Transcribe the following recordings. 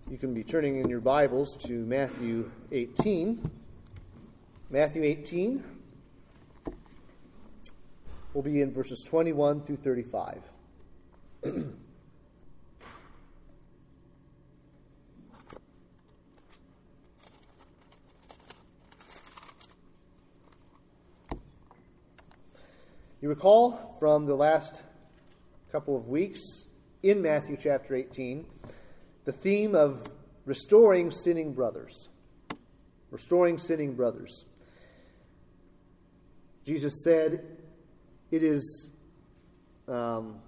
You can be turning in your Bibles to Matthew 18. Matthew 18 will be in verses 21 through 35. You recall from the last couple of weeks in Matthew chapter 18, the theme of restoring sinning brothers. Restoring sinning brothers. Jesus said, it is not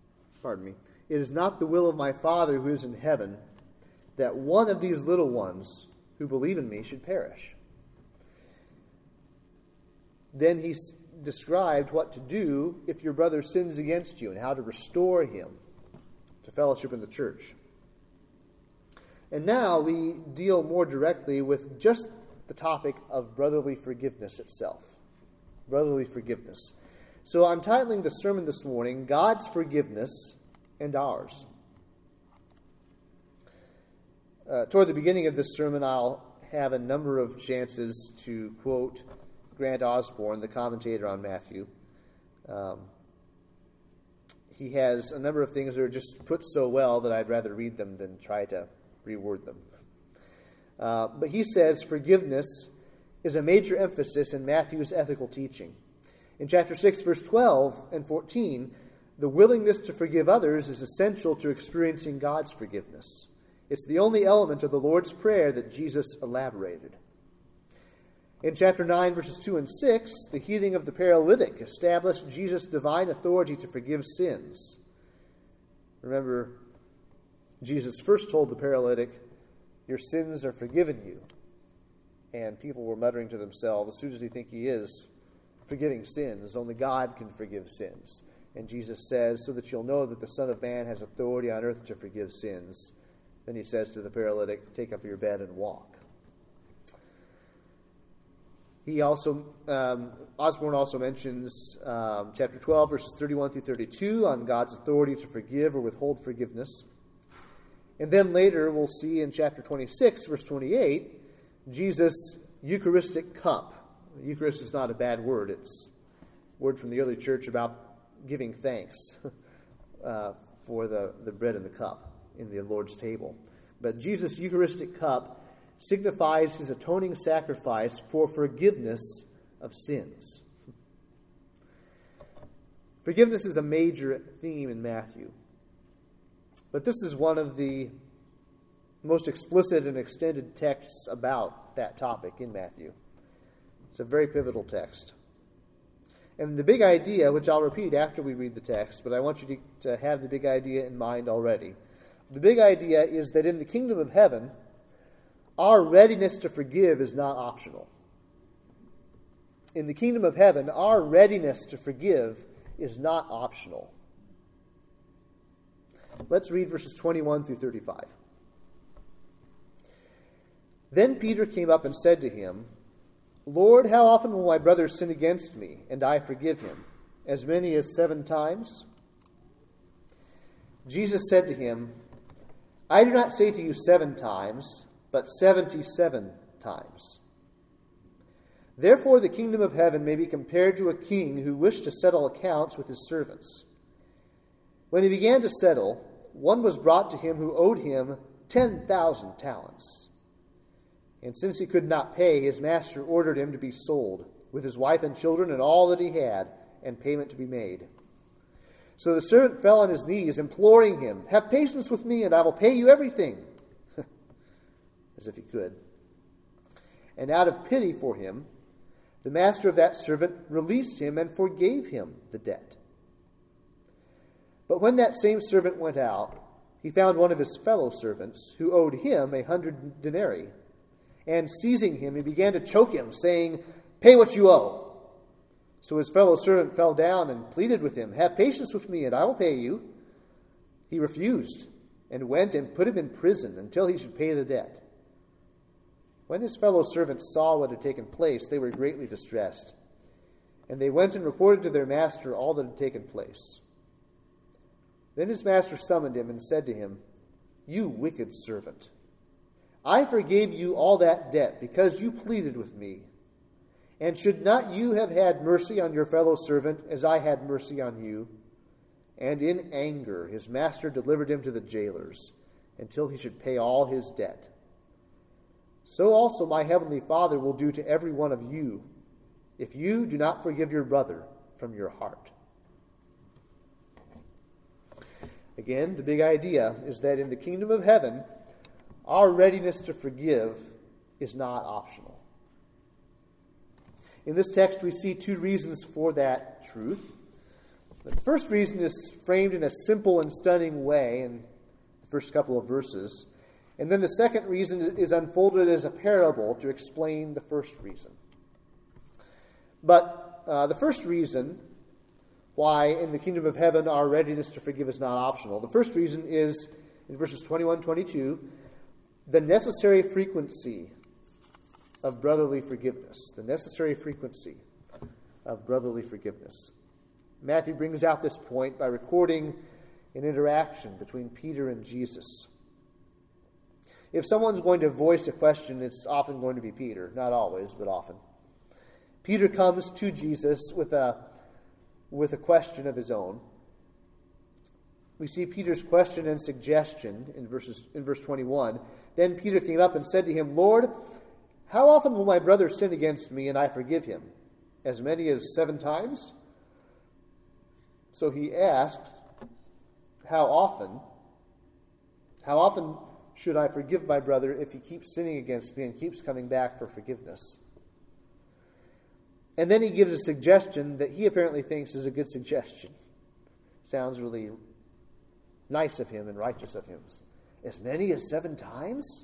the will of my Father who is in heaven that one of these little ones who believe in me should perish. Then he described what to do if your brother sins against you and how to restore him to fellowship in the church. And now we deal more directly with just the topic of brotherly forgiveness itself. Brotherly forgiveness. So I'm titling the sermon this morning, God's Forgiveness and Ours. Toward the beginning of this sermon, I'll have a number of chances to quote Grant Osborne, the commentator on Matthew. He has a number of things that are just put so well that I'd rather read them than try to reword them. But he says forgiveness is a major emphasis in Matthew's ethical teaching. In chapter 6, verse 12 and 14, the willingness to forgive others is essential to experiencing God's forgiveness. It's the only element of the Lord's Prayer that Jesus elaborated. In chapter 9, verses 2 and 6, the healing of the paralytic established Jesus' divine authority to forgive sins. Remember, Jesus first told the paralytic, your sins are forgiven you. And people were muttering to themselves, who does he think he is forgiving sins? Only God can forgive sins. And Jesus says, so that you'll know that the Son of Man has authority on earth to forgive sins. Then he says to the paralytic, take up your bed and walk. He also, Osborne also mentions chapter 12, verses 31 through 32 on God's authority to forgive or withhold forgiveness. And then later we'll see in chapter 26, verse 28, Jesus' Eucharistic cup. Eucharist is not a bad word. It's a word from the early church about giving thanks for the bread and the cup in the Lord's table. But Jesus' Eucharistic cup signifies his atoning sacrifice for forgiveness of sins. Forgiveness is a major theme in Matthew. But this is one of the most explicit and extended texts about that topic in Matthew. It's a very pivotal text. And the big idea, which I'll repeat after we read the text, but I want you to have the big idea in mind already. The big idea is that in the kingdom of heaven, our readiness to forgive is not optional. In the kingdom of heaven, our readiness to forgive is not optional. Let's read verses 21 through 35. Then Peter came up and said to him, Lord, how often will my brother sin against me, and I forgive him? As many as 7 times? Jesus said to him, I do not say to you 7 times, but 77 times. Therefore the kingdom of heaven may be compared to a king who wished to settle accounts with his servants. When he began to settle, one was brought to him who owed him 10,000 talents. And since he could not pay, his master ordered him to be sold, with his wife and children and all that he had, and payment to be made. So the servant fell on his knees, imploring him, have patience with me, and I will pay you everything. As if he could. And out of pity for him, the master of that servant released him and forgave him the debt. But when that same servant went out, he found one of his fellow servants who owed him 100 denarii. And seizing him, he began to choke him, saying, pay what you owe. So his fellow servant fell down and pleaded with him, have patience with me, and I will pay you. He refused, and went and put him in prison until he should pay the debt. When his fellow servants saw what had taken place, they were greatly distressed. And they went and reported to their master all that had taken place. Then his master summoned him and said to him, "You wicked servant, I forgave you all that debt because you pleaded with me. And should not you have had mercy on your fellow servant as I had mercy on you? And in anger his master delivered him to the jailers until he should pay all his debt. So also my heavenly Father will do to every one of you if you do not forgive your brother from your heart. Again, the big idea is that in the kingdom of heaven, our readiness to forgive is not optional. In this text, we see two reasons for that truth. The first reason is framed in a simple and stunning way in the first couple of verses. And then the second reason is unfolded as a parable to explain the first reason. But the first reason why in the kingdom of heaven our readiness to forgive is not optional, the first reason is in verses 21-22, the necessary frequency of brotherly forgiveness. The necessary frequency of brotherly forgiveness. Matthew brings out this point by recording an interaction between Peter and Jesus. If someone's going to voice a question, it's often going to be Peter. Not always, but often. Peter comes to Jesus with a question of his own. We see Peter's question and suggestion in verse 21. Then Peter came up and said to him, Lord, how often will my brother sin against me and I forgive him? As many as 7 times? So he asked, how often should I forgive my brother if he keeps sinning against me and keeps coming back for forgiveness? And then he gives a suggestion that he apparently thinks is a good suggestion. Sounds really nice of him and righteous of him. As many as 7 times?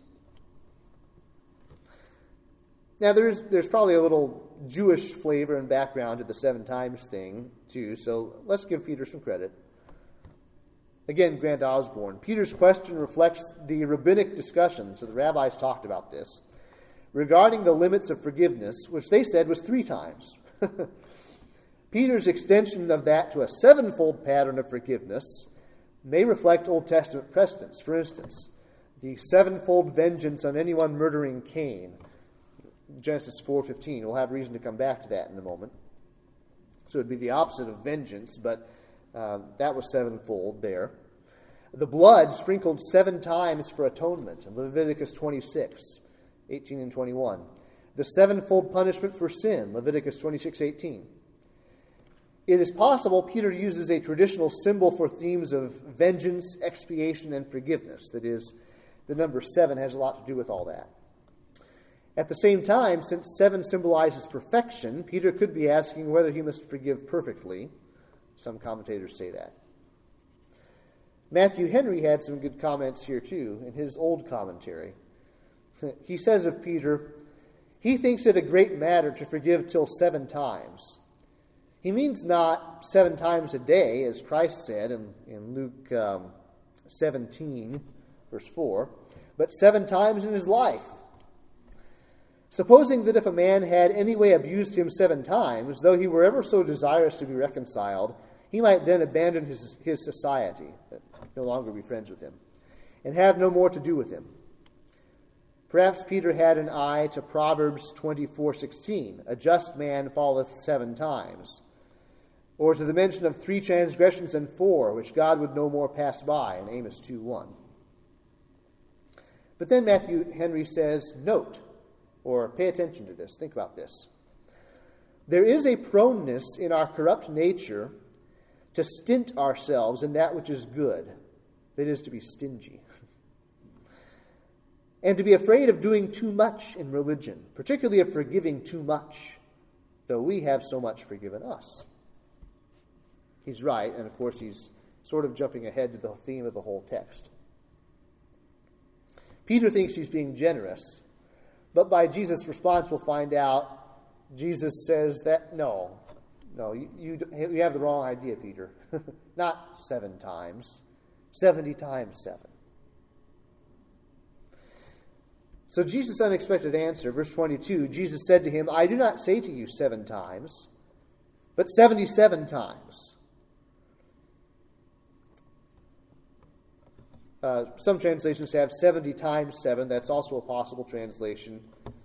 Now, there's probably a little Jewish flavor and background to the 7 times thing, too, so let's give Peter some credit. Again, Grant Osborne. Peter's question reflects the rabbinic discussion, so the rabbis talked about this, regarding the limits of forgiveness, which they said was 3 times. Peter's extension of that to a 7-fold pattern of forgiveness may reflect Old Testament precedents. For instance, the 7-fold vengeance on anyone murdering Cain, Genesis 4:15. We'll have reason to come back to that in a moment. So it would be the opposite of vengeance, but that was 7-fold there. The blood sprinkled 7 times for atonement in Leviticus 26:18 and 21. The 7-fold punishment for sin, Leviticus 26:18. It is possible Peter uses a traditional symbol for themes of vengeance, expiation, and forgiveness. That is, the number 7 has a lot to do with all that. At the same time, since 7 symbolizes perfection, Peter could be asking whether he must forgive perfectly. Some commentators say that. Matthew Henry had some good comments here too in his old commentary. He says of Peter, he thinks it a great matter to forgive till 7 times. He means not 7 times a day, as Christ said in Luke 17, verse 4, but 7 times in his life. Supposing that if a man had any way abused him 7 times, though he were ever so desirous to be reconciled, he might then abandon his society, no longer be friends with him, and have no more to do with him. Perhaps Peter had an eye to Proverbs 24:16, a just man falleth 7 times, or to the mention of 3 transgressions and 4, which God would no more pass by, in Amos 2:1. But then Matthew Henry says, note, or pay attention to this, think about this. There is a proneness in our corrupt nature to stint ourselves in that which is good, that is, to be stingy, and to be afraid of doing too much in religion, particularly of forgiving too much, though we have so much forgiven us. He's right, and of course he's sort of jumping ahead to the theme of the whole text. Peter thinks he's being generous, but by Jesus' response we'll find out Jesus says that, no, you have the wrong idea, Peter. Not 7 times, 70 times 7. So Jesus' unexpected answer, verse 22, Jesus said to him, I do not say to you 7 times, but 77 times. Some translations have 70 times 7. That's also a possible translation.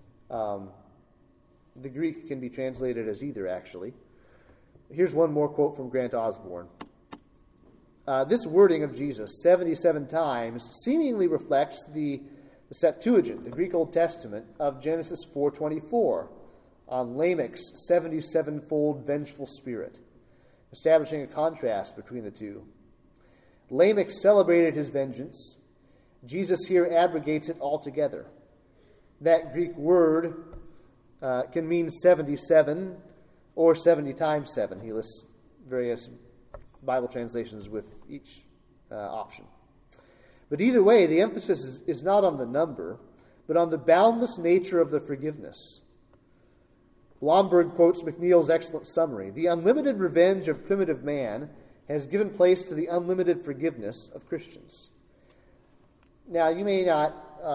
The Greek can be translated as either, actually. Here's one more quote from Grant Osborne. This wording of Jesus, 77 times, seemingly reflects the Septuagint, the Greek Old Testament, of Genesis 4:24, on Lamech's 77-fold vengeful spirit, establishing a contrast between the two. Lamech celebrated his vengeance. Jesus here abrogates it altogether. That Greek word can mean 77 or 70 times 7. He lists various Bible translations with each option. But either way, the emphasis is not on the number, but on the boundless nature of the forgiveness. Blomberg quotes McNeill's excellent summary. The unlimited revenge of primitive man has given place to the unlimited forgiveness of Christians. Now, you may not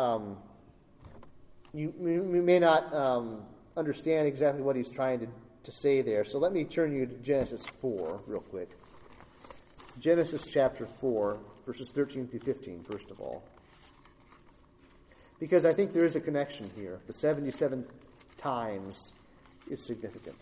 understand exactly what he's trying to say there, so let me turn you to Genesis 4 real quick. Genesis chapter 4, verses 13 through 15, first of all. Because I think there is a connection here. The 77 times is significant.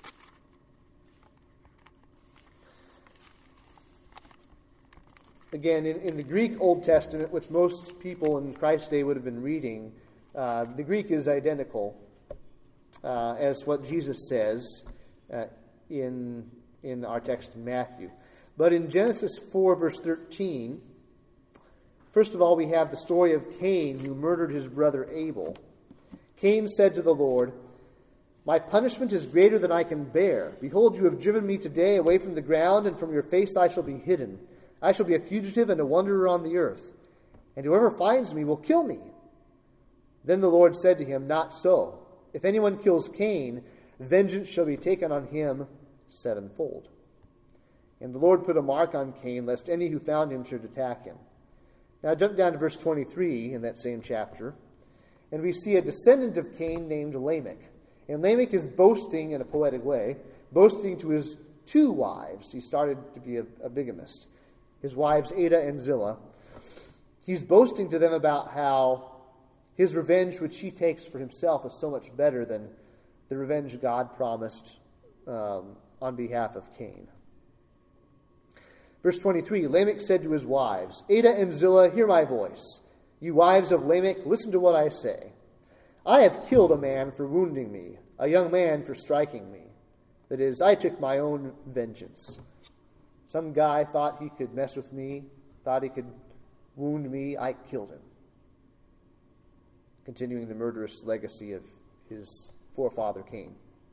Again, in the Greek Old Testament, which most people in Christ's day would have been reading, the Greek is identical as what Jesus says in our text in Matthew. But in Genesis 4, verse 13, first of all, we have the story of Cain, who murdered his brother Abel. Cain said to the Lord, "My punishment is greater than I can bear. Behold, you have driven me today away from the ground, and from your face I shall be hidden. I shall be a fugitive and a wanderer on the earth, and whoever finds me will kill me." Then the Lord said to him, "Not so. If anyone kills Cain, vengeance shall be taken on him sevenfold." And the Lord put a mark on Cain, lest any who found him should attack him. Now jump down to verse 23 in that same chapter, and we see a descendant of Cain named Lamech. And Lamech is boasting in a poetic way, boasting to his two wives. He started to be a bigamist. His wives Adah and Zillah. He's boasting to them about how his revenge, which he takes for himself, is so much better than the revenge God promised on behalf of Cain. Verse 23, Lamech said to his wives, "Adah and Zillah, hear my voice. You wives of Lamech, listen to what I say. I have killed a man for wounding me, a young man for striking me. That is, I took my own vengeance. Some guy thought he could mess with me, thought he could wound me. I killed him." Continuing the murderous legacy of his forefather Cain.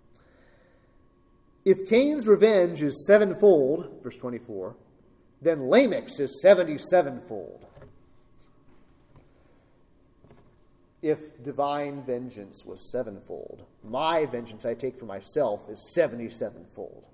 If Cain's revenge is sevenfold, verse 24, then Lamech's is 77-fold. If divine vengeance was sevenfold, my vengeance I take for myself is 77-fold.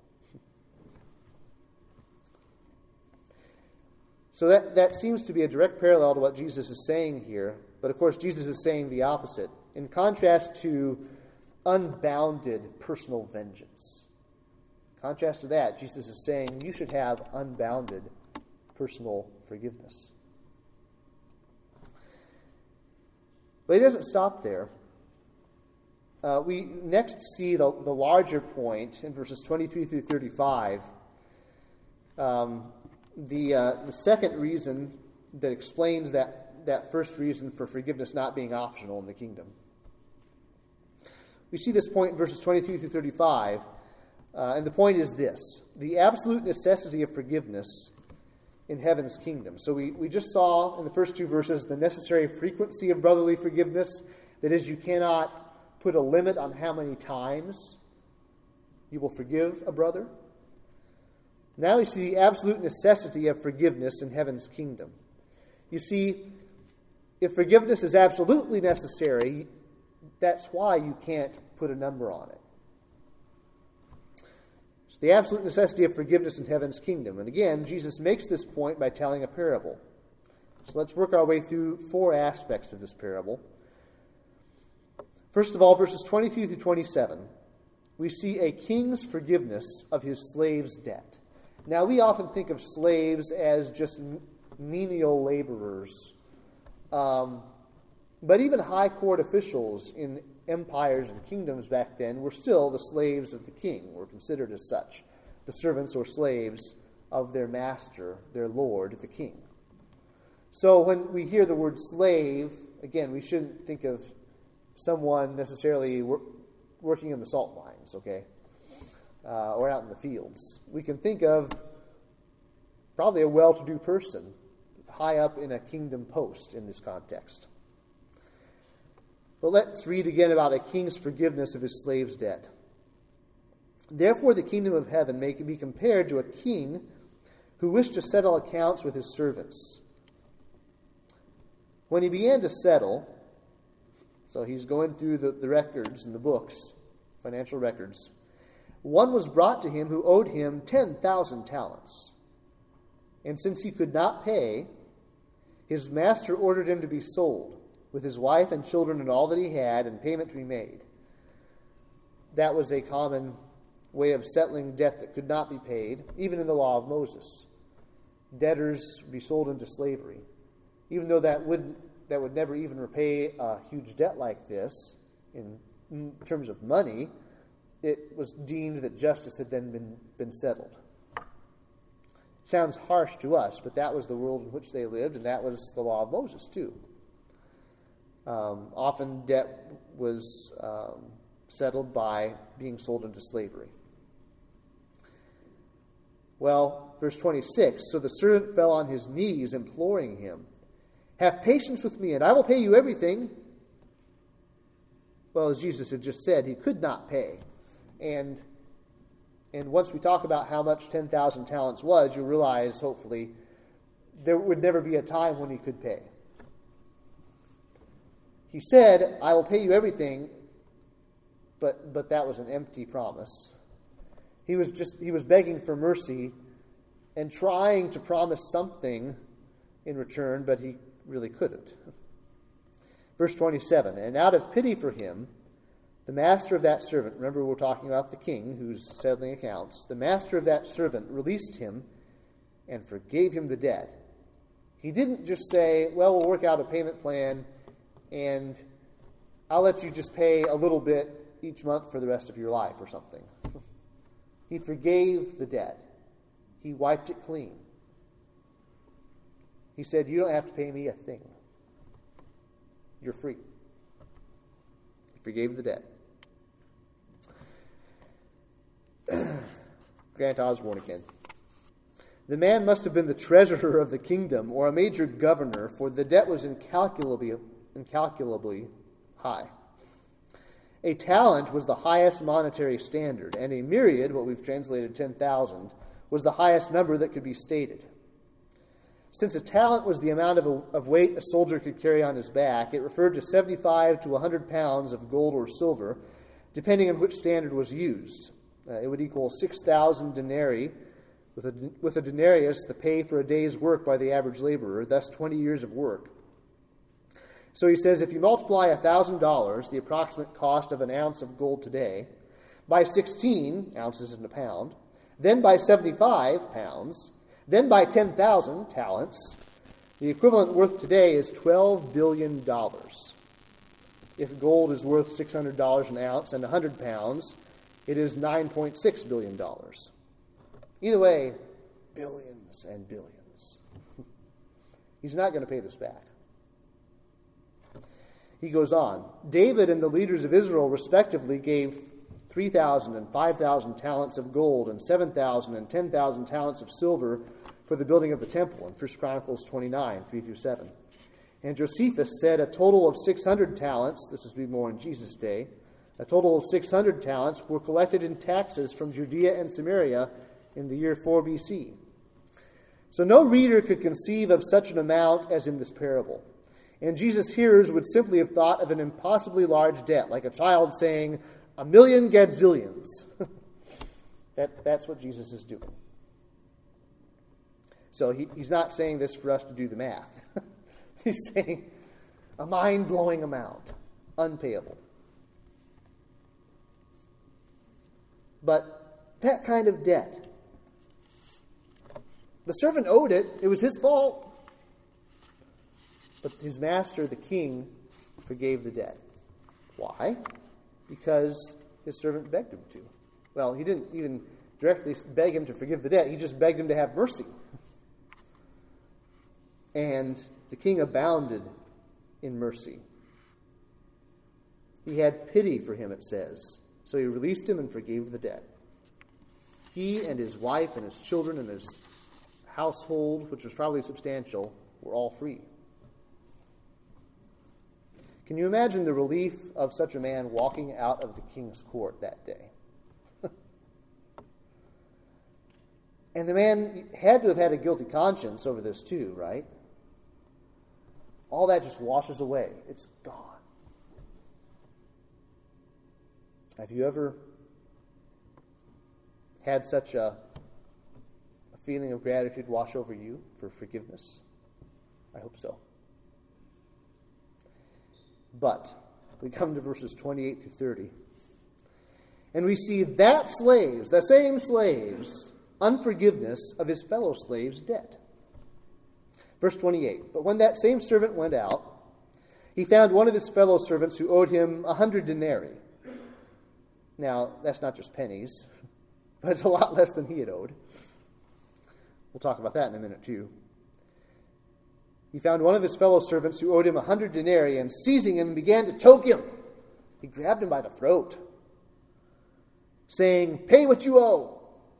So that seems to be a direct parallel to what Jesus is saying here. But of course, Jesus is saying the opposite. In contrast to unbounded personal vengeance. In contrast to that, Jesus is saying you should have unbounded personal forgiveness. But he doesn't stop there. We next see the larger point in verses 23 through 35. The second reason that explains that first reason for forgiveness not being optional in the kingdom. We see this point in verses 23 through 35, and the point is this: the absolute necessity of forgiveness in heaven's kingdom. So we just saw in the first two verses the necessary frequency of brotherly forgiveness. That is, you cannot put a limit on how many times you will forgive a brother. Now we see the absolute necessity of forgiveness in heaven's kingdom. You see, if forgiveness is absolutely necessary, that's why you can't put a number on it. It's the absolute necessity of forgiveness in heaven's kingdom. And again, Jesus makes this point by telling a parable. So let's work our way through four aspects of this parable. First of all, verses 23 through 27, we see a king's forgiveness of his slave's debt. Now, we often think of slaves as just menial laborers. But even high court officials in empires and kingdoms back then were still the slaves of the king, were considered as such, the servants or slaves of their master, their lord, the king. So when we hear the word slave, again, we shouldn't think of someone necessarily working in the salt mines, okay, or out in the fields. We can think of probably a well-to-do person high up in a kingdom post in this context. But let's read again about a king's forgiveness of his slave's debt. Therefore the kingdom of heaven may be compared to a king who wished to settle accounts with his servants. When he began to settle, so he's going through the records and the books, financial records, one was brought to him who owed him 10,000 talents. And since he could not pay, his master ordered him to be sold, with his wife and children and all that he had, and payment to be made. That was a common way of settling debt that could not be paid, even in the law of Moses. Debtors would be sold into slavery. Even though that would never even repay a huge debt like this, in terms of money, it was deemed that justice had then been settled. Sounds harsh to us, but that was the world in which they lived, and that was the law of Moses too. Often debt was settled by being sold into slavery. Well, verse 26, so the servant fell on his knees, imploring him, "Have patience with me, and I will pay you everything." Well, as Jesus had just said, he could not pay. And once we talk about how much 10,000 talents was, you realize, hopefully, there would never be a time when he could pay. He said, "I will pay you everything," but that was an empty promise. He was begging for mercy and trying to promise something in return, but he really couldn't. Verse 27, and out of pity for him, the master of that servant, remember we're talking about the king who's settling accounts, the master of that servant released him and forgave him the debt. He didn't just say, well, we'll work out a payment plan and I'll let you just pay a little bit each month for the rest of your life or something. He forgave the debt. He wiped it clean. He said, you don't have to pay me a thing. You're free. He forgave the debt. Grant Osborne again. The man must have been the treasurer of the kingdom or a major governor, for the debt was incalculably high. A talent was the highest monetary standard, and a myriad, what we've translated 10,000, was the highest number that could be stated. Since a talent was the amount of weight a soldier could carry on his back, it referred to 75 to 100 pounds of gold or silver, depending on which standard was used. It would equal 6,000 denarii, with a denarius the pay for a day's work by the average laborer, thus 20 years of work. So he says, if you multiply $1,000, the approximate cost of an ounce of gold today, by 16 ounces in a pound, then by 75 pounds, then by 10,000 talents, the equivalent worth today is $12 billion. If gold is worth $600 an ounce and 100 pounds, it is $9.6 billion. Either way, billions and billions. He's not going to pay this back. He goes on. David and the leaders of Israel respectively gave 3,000 and 5,000 talents of gold and 7,000 and 10,000 talents of silver for the building of the temple in 1 Chronicles 29, 3-7. And Josephus said a total of 600 talents, this would be more in Jesus' day, a total of 600 talents were collected in taxes from Judea and Samaria in the year 4 BC. So no reader could conceive of such an amount as in this parable. And Jesus' hearers would simply have thought of an impossibly large debt, like a child saying, 1,000,000 gadzillions. That's what Jesus is doing. So he's not saying this for us to do the math. He's saying a mind-blowing amount, unpayable. But that kind of debt, the servant owed it. It was his fault. But his master, the king, forgave the debt. Why? Because his servant begged him to. Well, he didn't even directly beg him to forgive the debt. He just begged him to have mercy. And the king abounded in mercy. He had pity for him, it says. So he released him and forgave the debt. He and his wife and his children and his household, which was probably substantial, were all free. Can you imagine the relief of such a man walking out of the king's court that day? And the man had to have had a guilty conscience over this too, right? All that just washes away. It's gone. Have you ever had such a feeling of gratitude wash over you for forgiveness? I hope so. But we come to verses 28 to 30. And we see that same slave's unforgiveness of his fellow slave's debt. Verse 28. But when that same servant went out, he found one of his fellow servants who owed him 100 denarii. Now, that's not just pennies, but it's a lot less than he had owed. We'll talk about that in a minute, too. He found one of his fellow servants who owed him 100 denarii, and seizing him, began to choke him. He grabbed him by the throat, saying, "Pay what you owe."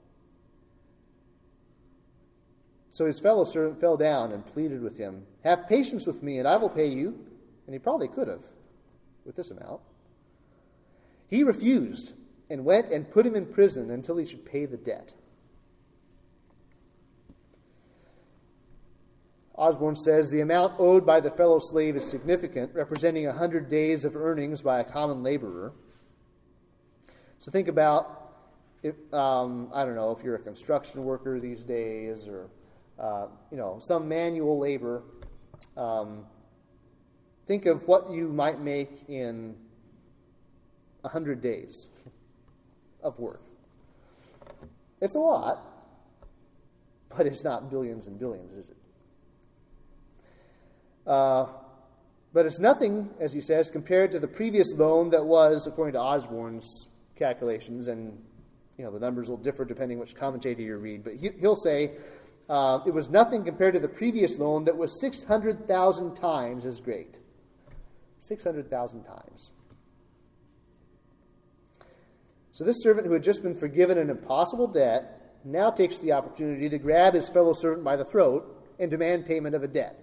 So his fellow servant fell down and pleaded with him, "Have patience with me, and I will pay you." And he probably could have, with this amount. He refused and went and put him in prison until he should pay the debt. Osborne says the amount owed by the fellow slave is significant, representing 100 days of earnings by a common laborer. So think about, if if you're a construction worker these days, or some manual labor. Think of what you might make in 100 days of work. It's a lot, but it's not billions and billions, is it? But it's nothing, as he says, compared to the previous loan that was, according to Osborne's calculations, and the numbers will differ depending which commentator you read, but he'll say it was nothing compared to the previous loan that was 600,000 times as great. 600,000 times. So this servant who had just been forgiven an impossible debt now takes the opportunity to grab his fellow servant by the throat and demand payment of a debt.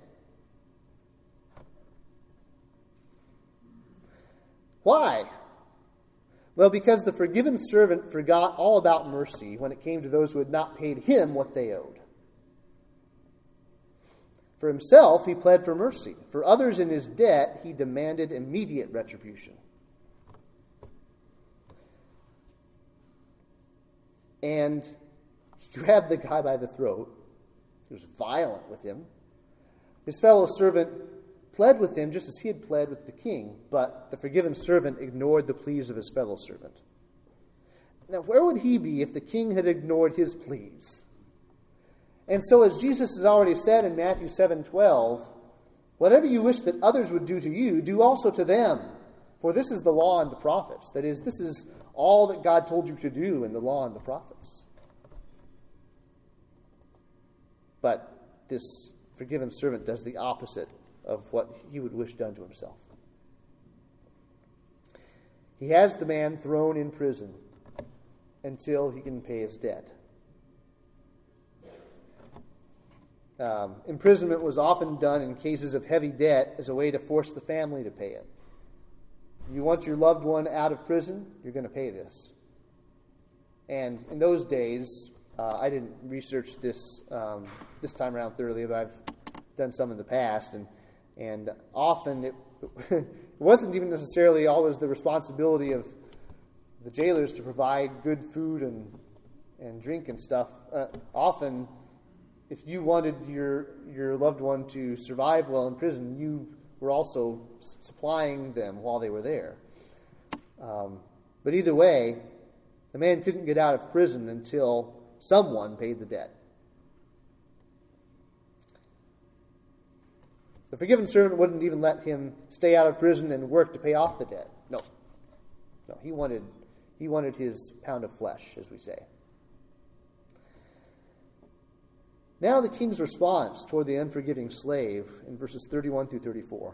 Why? Well, because the forgiven servant forgot all about mercy when it came to those who had not paid him what they owed. For himself, he pled for mercy. For others in his debt, he demanded immediate retribution. And he grabbed the guy by the throat. He was violent with him. His fellow servant pled with him just as he had pled with the king, but the forgiven servant ignored the pleas of his fellow servant. Now, where would he be if the king had ignored his pleas? And so, as Jesus has already said in Matthew 7:12, whatever you wish that others would do to you, do also to them. For this is the law and the prophets. That is, this is all that God told you to do in the law and the prophets. But this forgiven servant does the opposite of what he would wish done to himself. He has the man thrown in prison until he can pay his debt. Imprisonment was often done in cases of heavy debt as a way to force the family to pay it. You want your loved one out of prison, you're going to pay this. And in those days, I didn't research this time around thoroughly, but I've done some in the past, and often it wasn't even necessarily always the responsibility of the jailers to provide good food and drink and stuff. Often, if you wanted your loved one to survive well in prison, you were also supplying them while they were there. But either way, the man couldn't get out of prison until someone paid the debt. The forgiven servant wouldn't even let him stay out of prison and work to pay off the debt. No, he wanted his pound of flesh, as we say. Now the king's response toward the unforgiving slave in verses 31 through 34.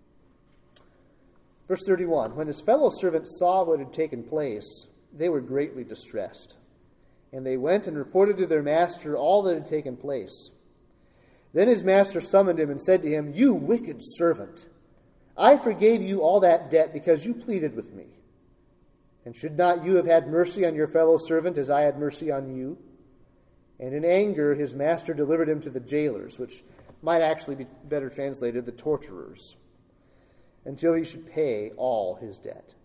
Verse 31, when his fellow servants saw what had taken place, they were greatly distressed. And they went and reported to their master all that had taken place. Then his master summoned him and said to him, "You wicked servant, I forgave you all that debt because you pleaded with me. And should not you have had mercy on your fellow servant as I had mercy on you?" And in anger his master delivered him to the jailers, which might actually be better translated the torturers, until he should pay all his debt.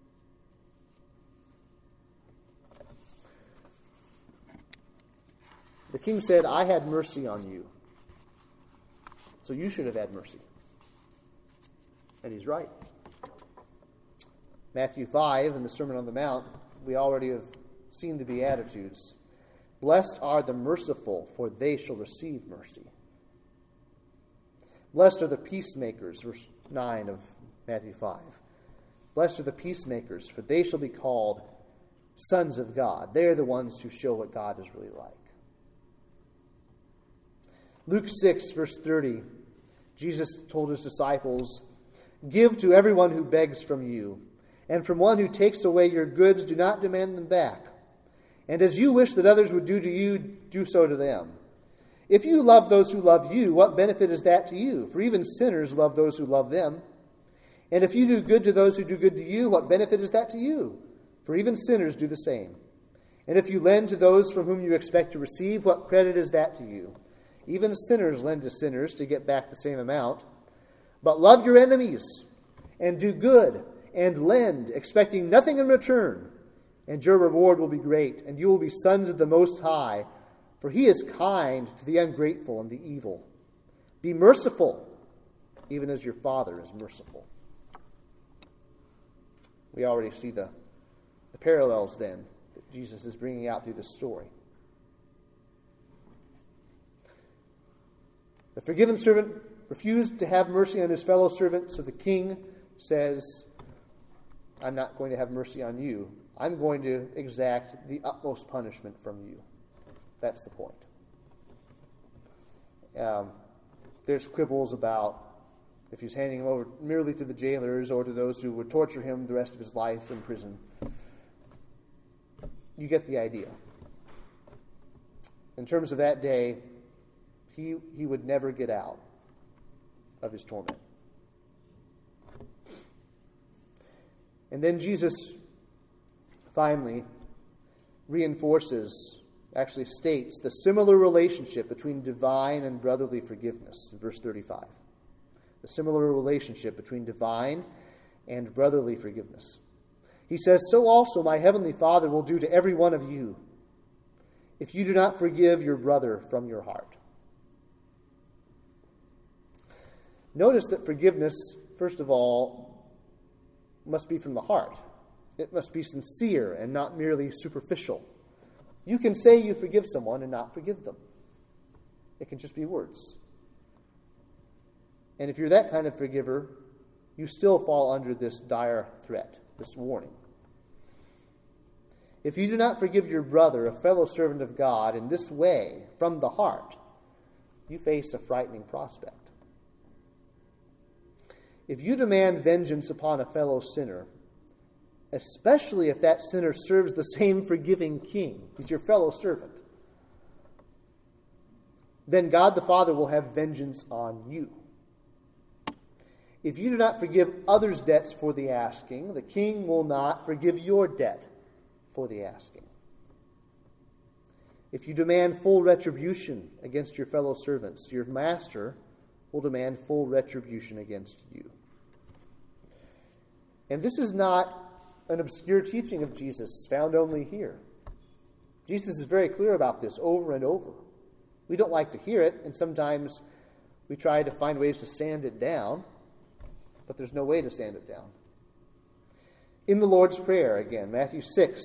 The king said, "I had mercy on you, so you should have had mercy." And he's right. Matthew 5, in the Sermon on the Mount, we already have seen the Beatitudes. Blessed are the merciful, for they shall receive mercy. Blessed are the peacemakers, verse 9 of Matthew 5. Blessed are the peacemakers, for they shall be called sons of God. They are the ones who show what God is really like. Luke 6, verse 30, Jesus told his disciples, "Give to everyone who begs from you, and from one who takes away your goods, do not demand them back. And as you wish that others would do to you, do so to them. If you love those who love you, what benefit is that to you? For even sinners love those who love them. And if you do good to those who do good to you, what benefit is that to you? For even sinners do the same. And if you lend to those from whom you expect to receive, what credit is that to you? Even sinners lend to sinners to get back the same amount. But love your enemies, and do good, and lend, expecting nothing in return. And your reward will be great, and you will be sons of the Most High, for he is kind to the ungrateful and the evil. Be merciful, even as your Father is merciful." We already see the parallels then that Jesus is bringing out through this story. The forgiven servant refused to have mercy on his fellow servant, so the king says, "I'm not going to have mercy on you. I'm going to exact the utmost punishment from you." That's the point. There's quibbles about if he's handing him over merely to the jailers or to those who would torture him the rest of his life in prison. You get the idea. In terms of that day, he would never get out of his torment. And then Jesus finally reinforces, actually states, the similar relationship between divine and brotherly forgiveness in verse 35. The similar relationship between divine and brotherly forgiveness. He says, "So also my heavenly Father will do to every one of you, if you do not forgive your brother from your heart." Notice that forgiveness, first of all, must be from the heart. It must be sincere and not merely superficial. You can say you forgive someone and not forgive them. It can just be words. And if you're that kind of forgiver, you still fall under this dire threat, this warning. If you do not forgive your brother, a fellow servant of God, in this way, from the heart, you face a frightening prospect. If you demand vengeance upon a fellow sinner, especially if that sinner serves the same forgiving king, he's your fellow servant, then God the Father will have vengeance on you. If you do not forgive others' debts for the asking, the king will not forgive your debt for the asking. If you demand full retribution against your fellow servants, your master will demand full retribution against you. And this is not an obscure teaching of Jesus found only here. Jesus is very clear about this over and over. We don't like to hear it, and sometimes we try to find ways to sand it down, but there's no way to sand it down. In the Lord's Prayer, again, Matthew 6,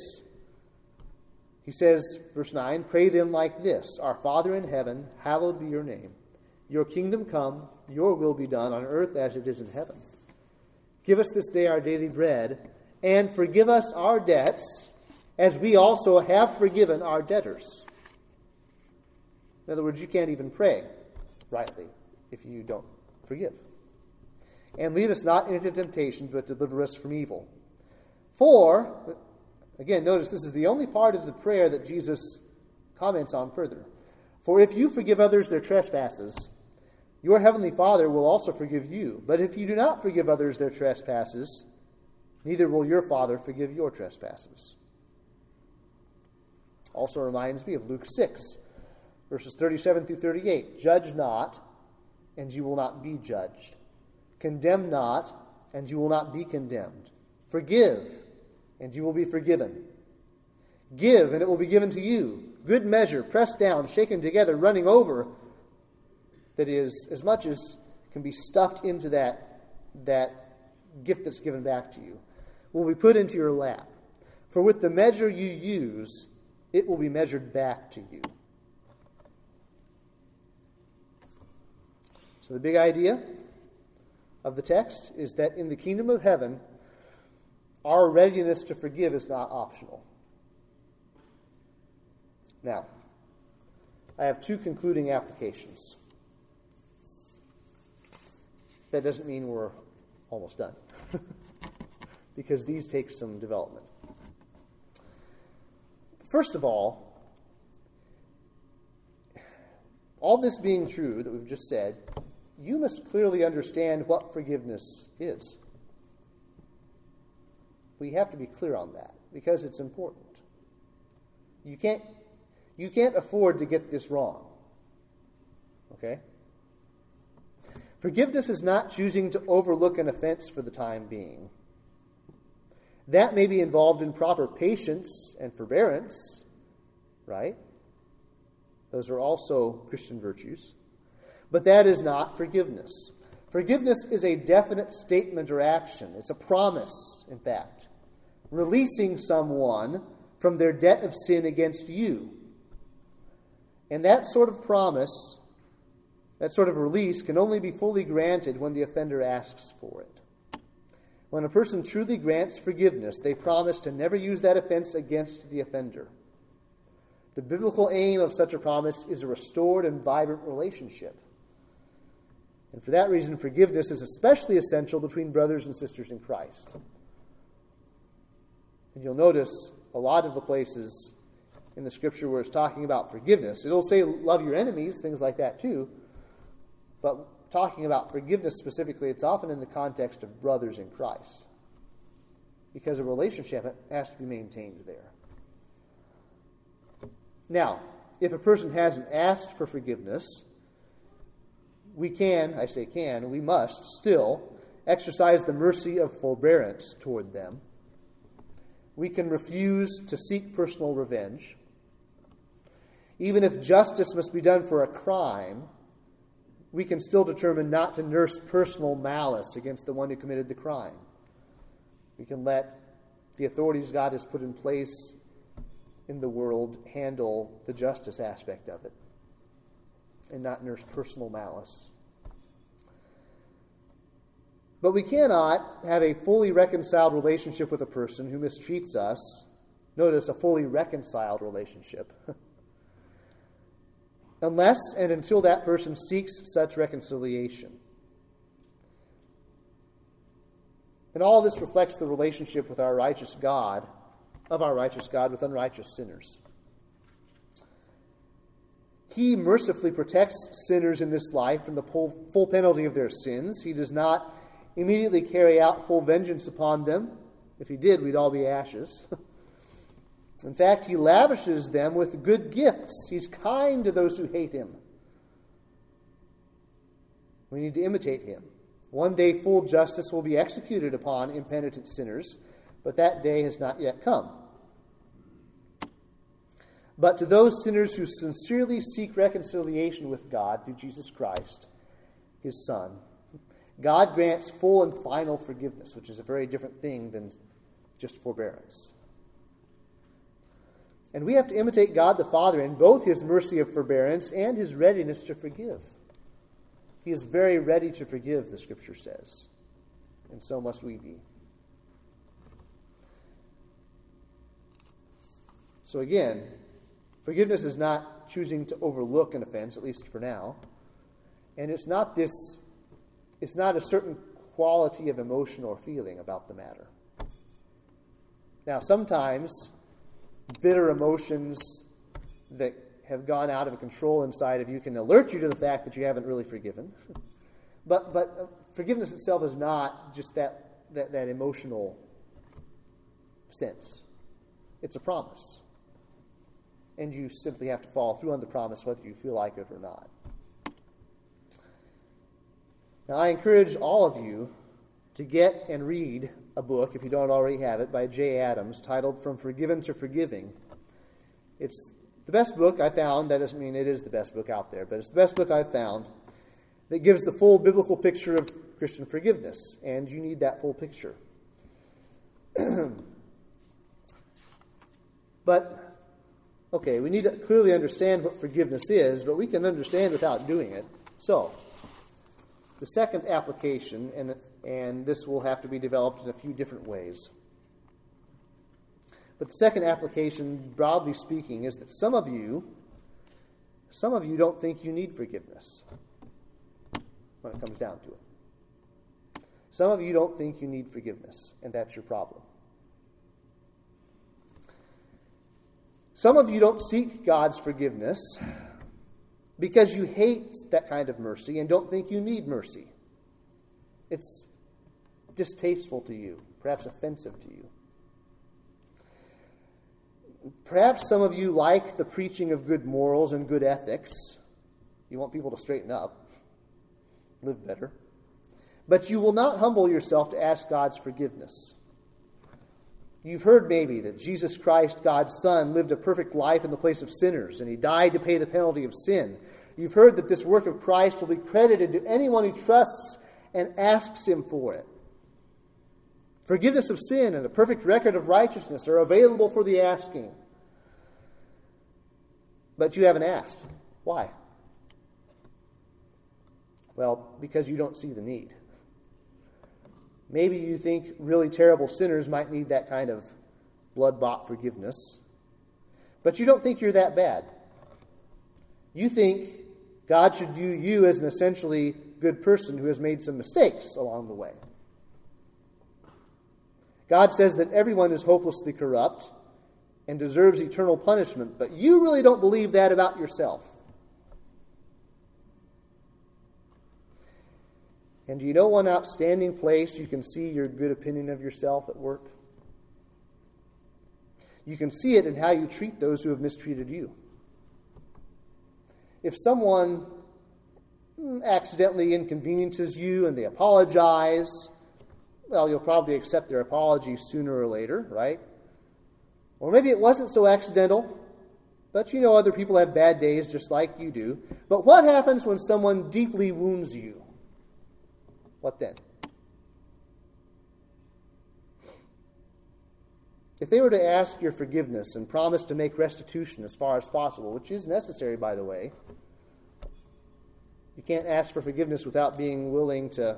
he says, verse 9, "Pray then like this, Our Father in heaven, hallowed be your name. Your kingdom come, your will be done on earth as it is in heaven. Give us this day our daily bread, and forgive us our debts, as we also have forgiven our debtors. In other words, you can't even pray rightly if you don't forgive. And lead us not into temptation, but deliver us from evil. For, again, notice this is the only part of the prayer that Jesus comments on further. For if you forgive others their trespasses, your heavenly Father will also forgive you. But if you do not forgive others their trespasses, neither will your Father forgive your trespasses. Also reminds me of Luke 6, verses 37 through 38. Judge not, and you will not be judged. Condemn not, and you will not be condemned. Forgive, and you will be forgiven. Give, and it will be given to you. Good measure, pressed down, shaken together, running over. That is, as much as can be stuffed into that gift that's given back to you, will be put into your lap. For with the measure you use, it will be measured back to you. So the big idea of the text is that in the kingdom of heaven, our readiness to forgive is not optional. Now, I have two concluding applications. That doesn't mean we're almost done, because these take some development. First of all this being true that we've just said, you must clearly understand what forgiveness is. We have to be clear on that, because it's important. You can't afford to get this wrong. Okay? Forgiveness is not choosing to overlook an offense for the time being. That may be involved in proper patience and forbearance, right? Those are also Christian virtues. But that is not forgiveness. Forgiveness is a definite statement or action. It's a promise, in fact, releasing someone from their debt of sin against you. And that sort of promise, that sort of release, can only be fully granted when the offender asks for it. When a person truly grants forgiveness, they promise to never use that offense against the offender. The biblical aim of such a promise is a restored and vibrant relationship. And for that reason, forgiveness is especially essential between brothers and sisters in Christ. And you'll notice a lot of the places in the Scripture where it's talking about forgiveness. It'll say love your enemies, things like that too. But talking about forgiveness specifically, it's often in the context of brothers in Christ, because a relationship has to be maintained there. Now, if a person hasn't asked for forgiveness, we must still exercise the mercy of forbearance toward them. We can refuse to seek personal revenge. Even if justice must be done for a crime, we can still determine not to nurse personal malice against the one who committed the crime. We can let the authorities God has put in place in the world handle the justice aspect of it and not nurse personal malice. But we cannot have a fully reconciled relationship with a person who mistreats us. Notice, a fully reconciled relationship. Unless and until that person seeks such reconciliation. And all this reflects the relationship with our righteous God, with unrighteous sinners. He mercifully protects sinners in this life from the full penalty of their sins. He does not immediately carry out full vengeance upon them. If he did, we'd all be ashes. In fact, he lavishes them with good gifts. He's kind to those who hate him. We need to imitate him. One day full justice will be executed upon impenitent sinners, but that day has not yet come. But to those sinners who sincerely seek reconciliation with God through Jesus Christ, his Son, God grants full and final forgiveness, which is a very different thing than just forbearance. And we have to imitate God the Father in both his mercy of forbearance and his readiness to forgive. He is very ready to forgive, the Scripture says. And so must we be. So again, forgiveness is not choosing to overlook an offense, at least for now. And it's not a certain quality of emotion or feeling about the matter. Now, sometimes bitter emotions that have gone out of control inside of you can alert you to the fact that you haven't really forgiven. But forgiveness itself is not just that emotional sense. It's a promise. And you simply have to follow through on the promise whether you feel like it or not. Now, I encourage all of you to get and read a book, if you don't already have it, by Jay Adams, titled From Forgiven to Forgiving. It's the best book I found. That doesn't mean it is the best book out there, but it's the best book I've found that gives the full biblical picture of Christian forgiveness, and you need that full picture. But, okay, we need to clearly understand what forgiveness is, but we can understand without doing it. So, the second application, and this will have to be developed in a few different ways. But the second application, broadly speaking, is that some of you don't think you need forgiveness when it comes down to it. Some of you don't think you need forgiveness, and that's your problem. Some of you don't seek God's forgiveness because you hate that kind of mercy and don't think you need mercy. It's distasteful to you, perhaps offensive to you. Perhaps some of you like the preaching of good morals and good ethics. You want people to straighten up, live better. But you will not humble yourself to ask God's forgiveness. You've heard maybe that Jesus Christ, God's Son, lived a perfect life in the place of sinners, and He died to pay the penalty of sin. You've heard that this work of Christ will be credited to anyone who trusts and asks Him for it. Forgiveness of sin and a perfect record of righteousness are available for the asking. But you haven't asked. Why? Well, because you don't see the need. Maybe you think really terrible sinners might need that kind of blood-bought forgiveness. But you don't think you're that bad. You think God should view you as an essentially good person who has made some mistakes along the way. God says that everyone is hopelessly corrupt and deserves eternal punishment, but you really don't believe that about yourself. And do you know one outstanding place you can see your good opinion of yourself at work? You can see it in how you treat those who have mistreated you. If someone accidentally inconveniences you and they apologize, well, you'll probably accept their apology sooner or later, right? Or maybe it wasn't so accidental, but you know other people have bad days just like you do. But what happens when someone deeply wounds you? What then? If they were to ask your forgiveness and promise to make restitution as far as possible, which is necessary, by the way, you can't ask for forgiveness without being willing to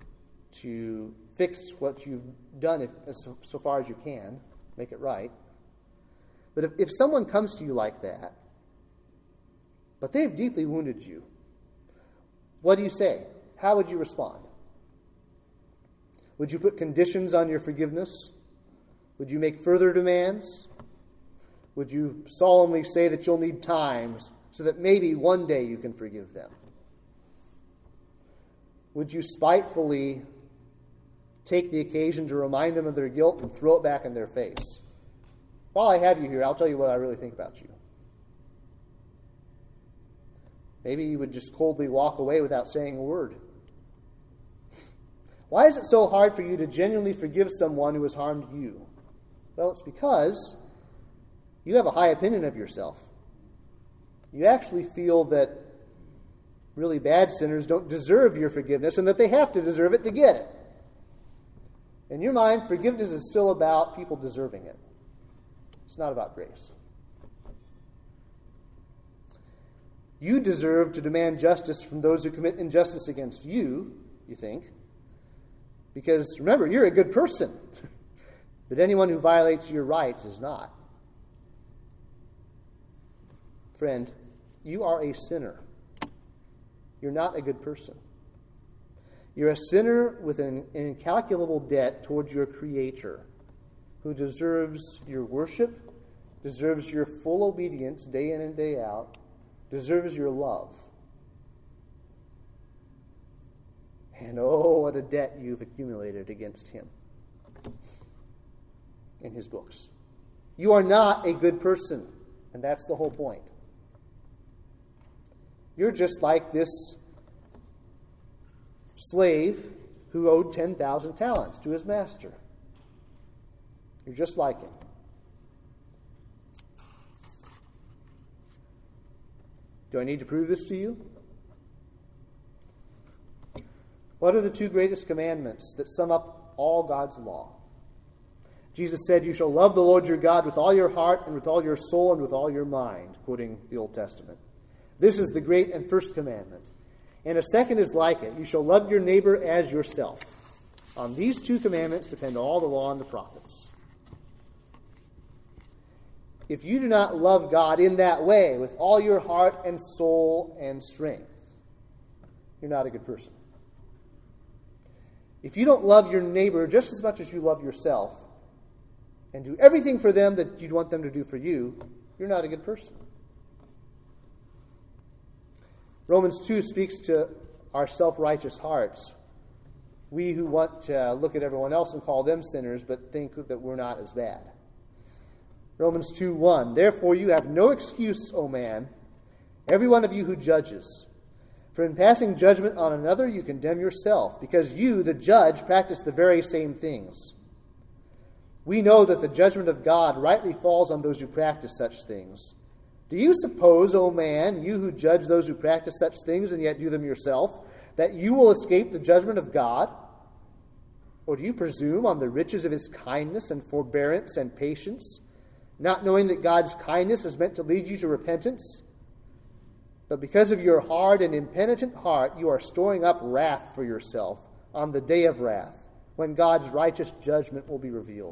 fix what you've done so far as you can, make it right. But if someone comes to you like that, but they've deeply wounded you, what do you say? How would you respond? Would you put conditions on your forgiveness? Would you make further demands? Would you solemnly say that you'll need time so that maybe one day you can forgive them? Would you spitefully take the occasion to remind them of their guilt and throw it back in their face? While I have you here, I'll tell you what I really think about you. Maybe you would just coldly walk away without saying a word. Why is it so hard for you to genuinely forgive someone who has harmed you? Well, it's because you have a high opinion of yourself. You actually feel that really bad sinners don't deserve your forgiveness and that they have to deserve it to get it. In your mind, forgiveness is still about people deserving it. It's not about grace. You deserve to demand justice from those who commit injustice against you, you think. Because, remember, you're a good person. But anyone who violates your rights is not. Friend, you are a sinner. You're not a good person. You're a sinner with an incalculable debt towards your Creator, who deserves your worship, deserves your full obedience day in and day out, deserves your love. And oh, what a debt you've accumulated against Him in His books. You are not a good person, and that's the whole point. You're just like this slave who owed 10,000 talents to his master. You're just like him. Do I need to prove this to you? What are the two greatest commandments that sum up all God's law? Jesus said, "You shall love the Lord your God with all your heart and with all your soul and with all your mind," quoting the Old Testament. This is the great and first commandment. And a second is like it. You shall love your neighbor as yourself. On these two commandments depend all the law and the prophets. If you do not love God in that way, with all your heart and soul and strength, you're not a good person. If you don't love your neighbor just as much as you love yourself, and do everything for them that you'd want them to do for you, you're not a good person. Romans 2 speaks to our self-righteous hearts. We who want to look at everyone else and call them sinners, but think that we're not as bad. Romans 2:1, "Therefore you have no excuse, O man, every one of you who judges. For in passing judgment on another you condemn yourself, because you, the judge, practice the very same things. We know that the judgment of God rightly falls on those who practice such things. Do you suppose, O man, you who judge those who practice such things and yet do them yourself, that you will escape the judgment of God? Or do you presume on the riches of His kindness and forbearance and patience, not knowing that God's kindness is meant to lead you to repentance? But because of your hard and impenitent heart, you are storing up wrath for yourself on the day of wrath, when God's righteous judgment will be revealed."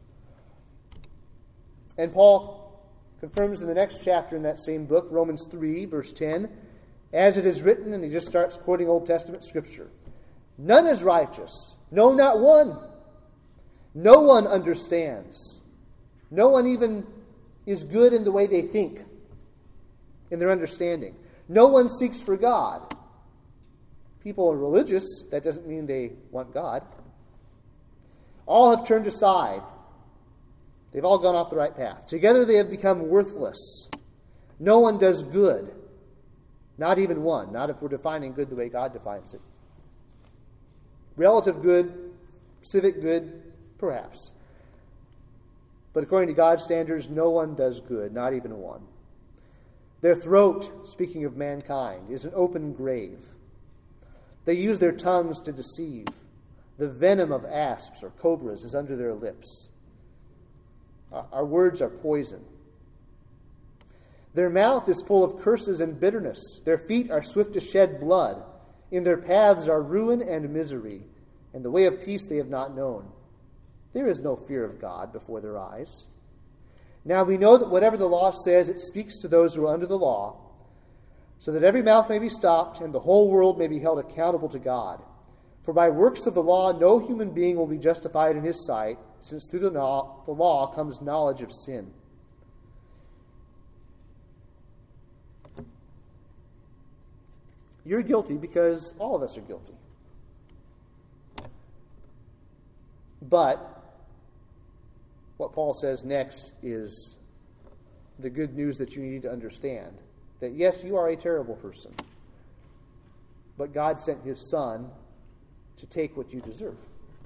And Paul confirms in the next chapter in that same book, Romans 3, verse 10, "As it is written," and he just starts quoting Old Testament scripture, "None is righteous, no, not one. No one understands. No one even is good in the way they think, in their understanding. No one seeks for God." People are religious. That doesn't mean they want God. "All have turned aside. They've all gone off the right path. Together they have become worthless. No one does good. Not even one." Not if we're defining good the way God defines it. Relative good, civic good, perhaps. But according to God's standards, no one does good, not even one. "Their throat," speaking of mankind, "is an open grave. They use their tongues to deceive. The venom of asps or cobras is under their lips. Our words are poison. Their mouth is full of curses and bitterness. Their feet are swift to shed blood. In their paths are ruin and misery, and the way of peace they have not known. There is no fear of God before their eyes. Now we know that whatever the law says, it speaks to those who are under the law, so that every mouth may be stopped and the whole world may be held accountable to God. For by works of the law, no human being will be justified in His sight, since through the law comes knowledge of sin." You're guilty because all of us are guilty. But what Paul says next is the good news that you need to understand. That yes, you are a terrible person, but God sent His Son to take what you deserve.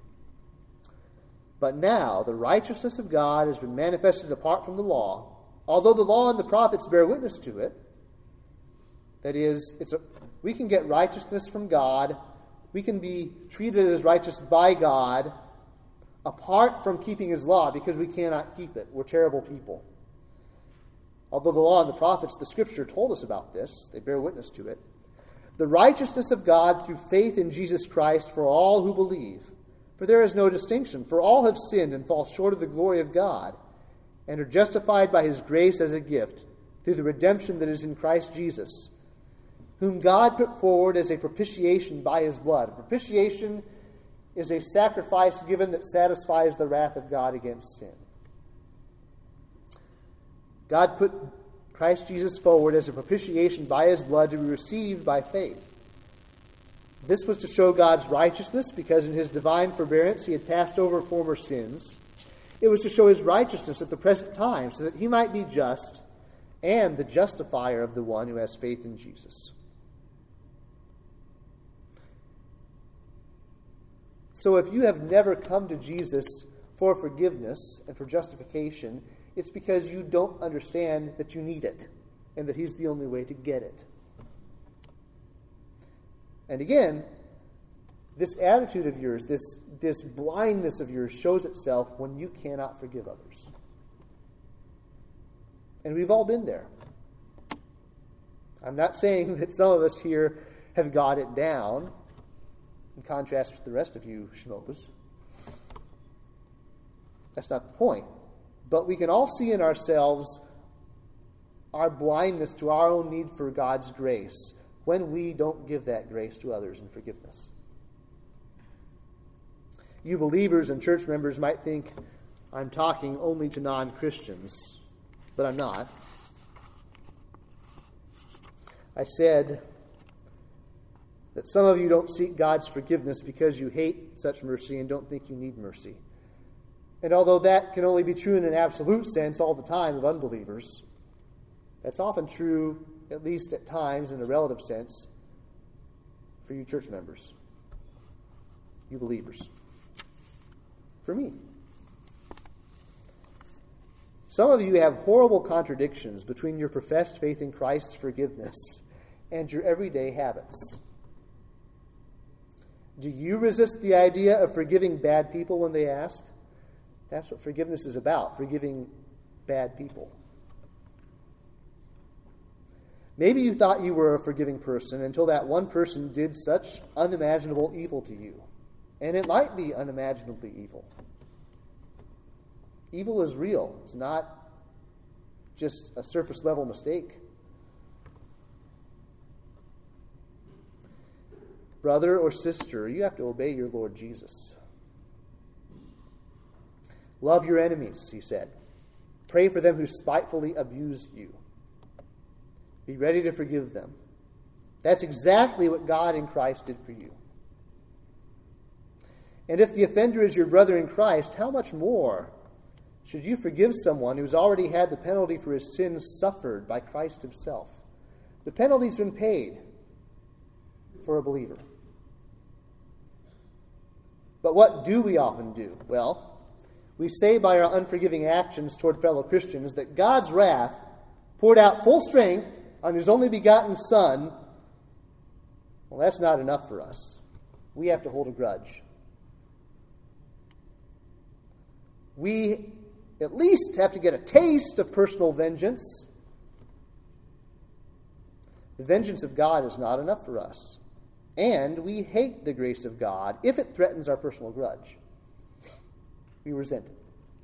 But now the righteousness of God has been manifested apart from the law, although the law and the prophets bear witness to it. That is, we can get righteousness from God. We can be treated as righteous by God apart from keeping His law, because we cannot keep it. We're terrible people. Although the law and the prophets, the Scripture told us about this, they bear witness to it. The righteousness of God through faith in Jesus Christ for all who believe. For there is no distinction, for all have sinned and fall short of the glory of God, and are justified by his grace as a gift, through the redemption that is in Christ Jesus, whom God put forward as a propitiation by his blood. Propitiation is a sacrifice given that satisfies the wrath of God against sin. God put Christ Jesus forward as a propitiation by his blood to be received by faith. This was to show God's righteousness, because in his divine forbearance he had passed over former sins. It was to show his righteousness at the present time, so that he might be just and the justifier of the one who has faith in Jesus. So if you have never come to Jesus for forgiveness and for justification, it's because you don't understand that you need it and that he's the only way to get it. And again, this attitude of yours, this blindness of yours shows itself when you cannot forgive others. And we've all been there. I'm not saying that some of us here have got it down, in contrast with the rest of you schmokas. That's not the point. But we can all see in ourselves our blindness to our own need for God's grace when we don't give that grace to others in forgiveness. You believers and church members might think I'm talking only to non-Christians, but I'm not. I said that some of you don't seek God's forgiveness because you hate such mercy and don't think you need mercy. And although that can only be true in an absolute sense all the time of unbelievers, that's often true, at least at times in a relative sense, for you church members, you believers, for me. Some of you have horrible contradictions between your professed faith in Christ's forgiveness and your everyday habits. Do you resist the idea of forgiving bad people when they ask? That's what forgiveness is about, forgiving bad people. Maybe you thought you were a forgiving person until that one person did such unimaginable evil to you. And it might be unimaginably evil. Evil is real. It's not just a surface level mistake. Brother or sister, you have to obey your Lord Jesus. Love your enemies, he said. Pray for them who spitefully abuse you. Be ready to forgive them. That's exactly what God in Christ did for you. And if the offender is your brother in Christ, how much more should you forgive someone who's already had the penalty for his sins suffered by Christ himself? The penalty's been paid for a believer. But what do we often do? Well, we say by our unforgiving actions toward fellow Christians that God's wrath poured out full strength on his only begotten Son. Well, that's not enough for us. We have to hold a grudge. We at least have to get a taste of personal vengeance. The vengeance of God is not enough for us. And we hate the grace of God if it threatens our personal grudge. We resent it.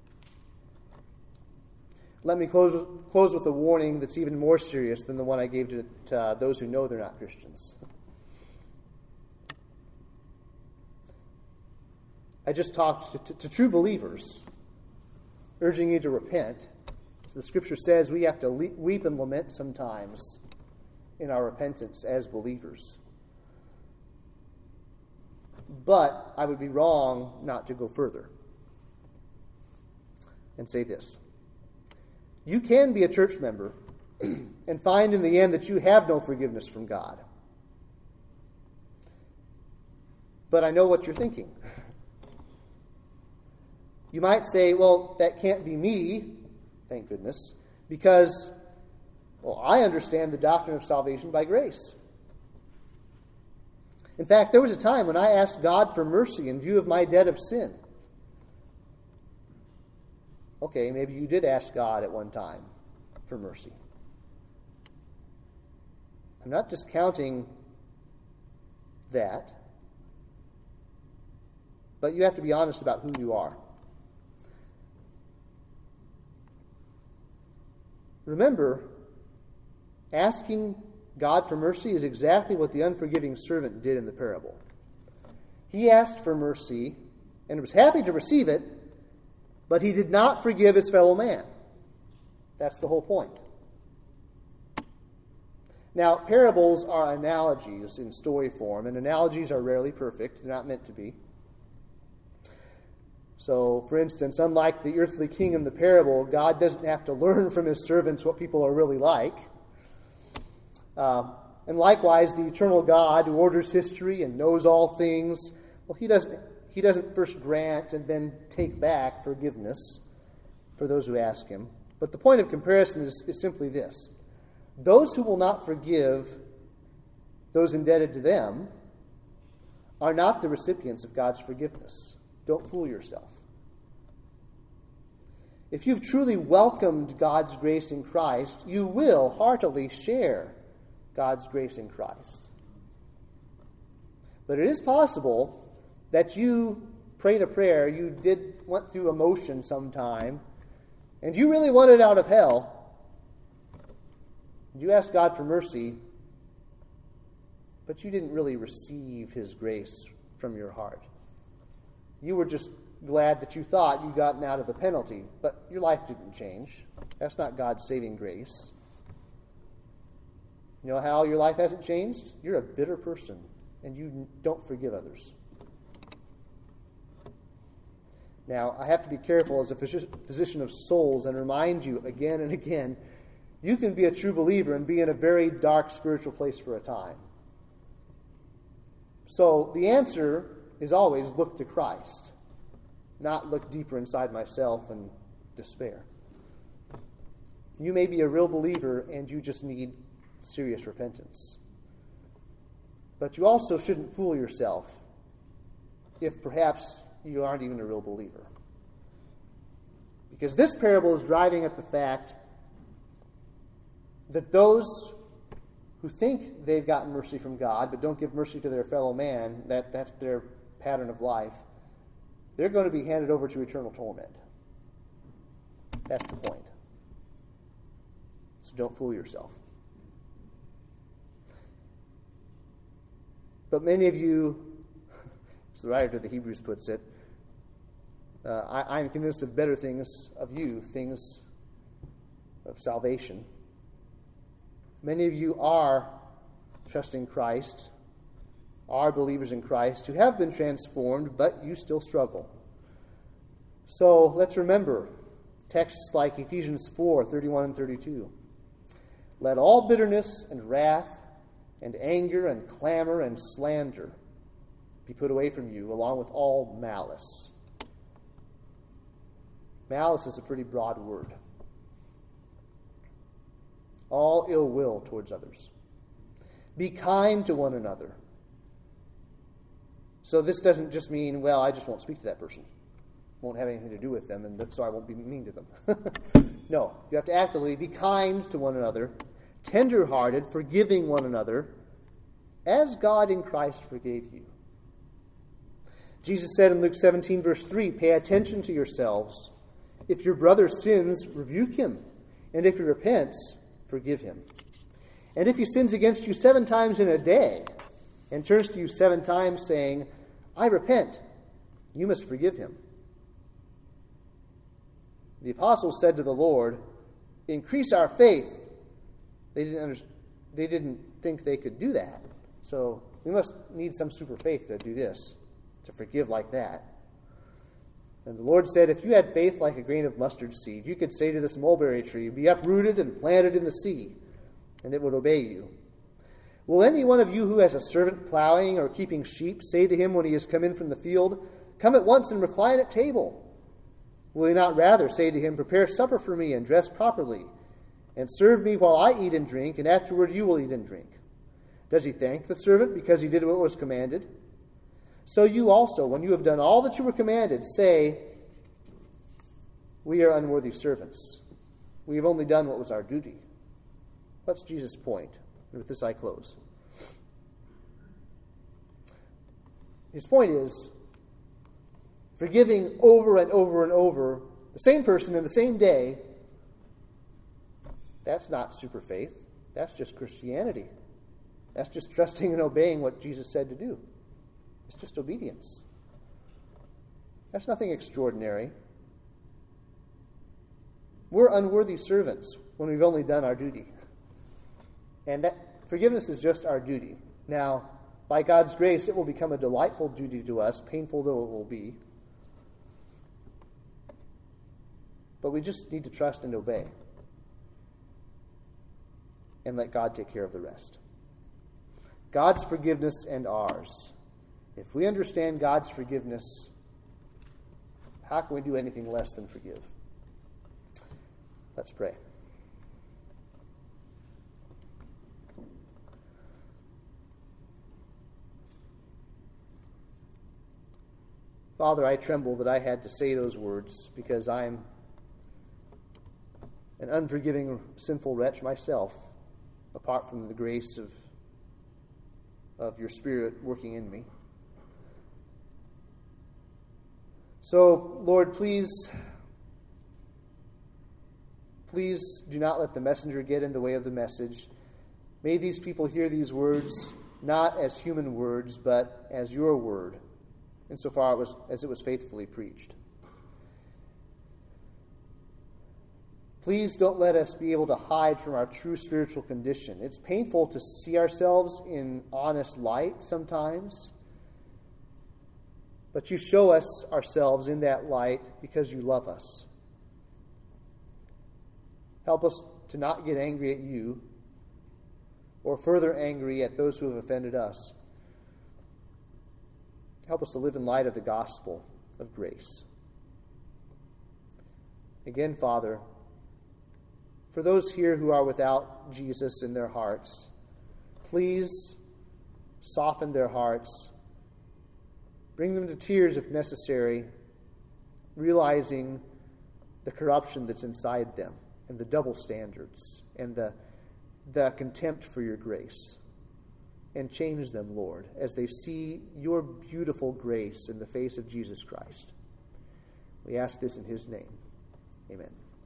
Let me close with a warning that's even more serious than the one I gave to those who know they're not Christians. I just talked to true believers, urging you to repent. So the Scripture says we have to weep and lament sometimes in our repentance as believers. But I would be wrong not to go further and say this. You can be a church member and find in the end that you have no forgiveness from God. But I know what you're thinking. You might say, well, that can't be me, thank goodness, because, well, I understand the doctrine of salvation by grace. In fact, there was a time when I asked God for mercy in view of my debt of sin. Okay, maybe you did ask God at one time for mercy. I'm not discounting that, but you have to be honest about who you are. Remember, asking God for mercy is exactly what the unforgiving servant did in the parable. He asked for mercy and was happy to receive it, but he did not forgive his fellow man. That's the whole point. Now, parables are analogies in story form, and analogies are rarely perfect. They're not meant to be. So, for instance, unlike the earthly king in the parable, God doesn't have to learn from his servants what people are really like. And likewise, the eternal God who orders history and knows all things, well, he doesn't first grant and then take back forgiveness for those who ask him. But the point of comparison is simply this. Those who will not forgive those indebted to them are not the recipients of God's forgiveness. Don't fool yourself. If you've truly welcomed God's grace in Christ, you will heartily share God's grace in Christ. But it is possible that you prayed a prayer, you went through emotion sometime, and you really wanted out of hell. You asked God for mercy, but you didn't really receive his grace from your heart. You were just glad that you thought you'd gotten out of the penalty, but your life didn't change. That's not God's saving grace. You know how your life hasn't changed? You're a bitter person, and you don't forgive others. Now, I have to be careful as a physician of souls and remind you again and again, you can be a true believer and be in a very dark spiritual place for a time. So the answer is always look to Christ, not look deeper inside myself and despair. You may be a real believer and you just need serious repentance. But you also shouldn't fool yourself if perhaps you aren't even a real believer. Because this parable is driving at the fact that those who think they've gotten mercy from God but don't give mercy to their fellow man, that's their pattern of life, they're going to be handed over to eternal torment. That's the point. So don't fool yourself. But many of you, as the writer to the Hebrews puts it, I'm convinced of better things of you, things of salvation. Many of you are trusting Christ, are believers in Christ, who have been transformed, but you still struggle. So let's remember texts like Ephesians 4:31 and 32. Let all bitterness and wrath and anger and clamor and slander be put away from you, along with all malice. Malice is a pretty broad word. All ill will towards others. Be kind to one another. So this doesn't just mean, well, I just won't speak to that person. Won't have anything to do with them, and so I won't be mean to them. No, you have to actively be kind to one another, tender-hearted, forgiving one another, as God in Christ forgave you. Jesus said in Luke 17, verse 3, pay attention to yourselves. If your brother sins, rebuke him. And if he repents, forgive him. And if he sins against you 7 times in a day, and turns to you 7 times saying, I repent, you must forgive him. The apostles said to the Lord, increase our faith. They didn't think they could do that. So we must need some super faith to do this, to forgive like that. And the Lord said, if you had faith like a grain of mustard seed, you could say to this mulberry tree, be uprooted and planted in the sea, and it would obey you. Will any one of you who has a servant plowing or keeping sheep say to him when he has come in from the field, come at once and recline at table? Will he not rather say to him, prepare supper for me and dress properly, and serve me while I eat and drink, and afterward you will eat and drink? Does he thank the servant because he did what was commanded? So you also, when you have done all that you were commanded, say, we are unworthy servants. We have only done what was our duty. That's Jesus' point. And with this I close. His point is, forgiving over and over and over the same person in the same day, that's not super faith. That's just Christianity. That's just trusting and obeying what Jesus said to do. It's just obedience. That's nothing extraordinary. We're unworthy servants when we've only done our duty. And that forgiveness is just our duty. Now, by God's grace, it will become a delightful duty to us, painful though it will be. But we just need to trust and obey. And let God take care of the rest. God's forgiveness and ours. If we understand God's forgiveness, how can we do anything less than forgive? Let's pray. Father, I tremble that I had to say those words because I'm an unforgiving, sinful wretch myself, apart from the grace of your Spirit working in me. So, Lord, please do not let the messenger get in the way of the message. May these people hear these words not as human words, but as your word, insofar as it was faithfully preached. Please don't let us be able to hide from our true spiritual condition. It's painful to see ourselves in honest light sometimes, but you show us ourselves in that light because you love us. Help us to not get angry at you or further angry at those who have offended us. Help us to live in light of the gospel of grace. Again, Father, for those here who are without Jesus in their hearts, please soften their hearts. Bring them to tears if necessary, realizing the corruption that's inside them and the double standards and the contempt for your grace. And change them, Lord, as they see your beautiful grace in the face of Jesus Christ. We ask this in his name. Amen.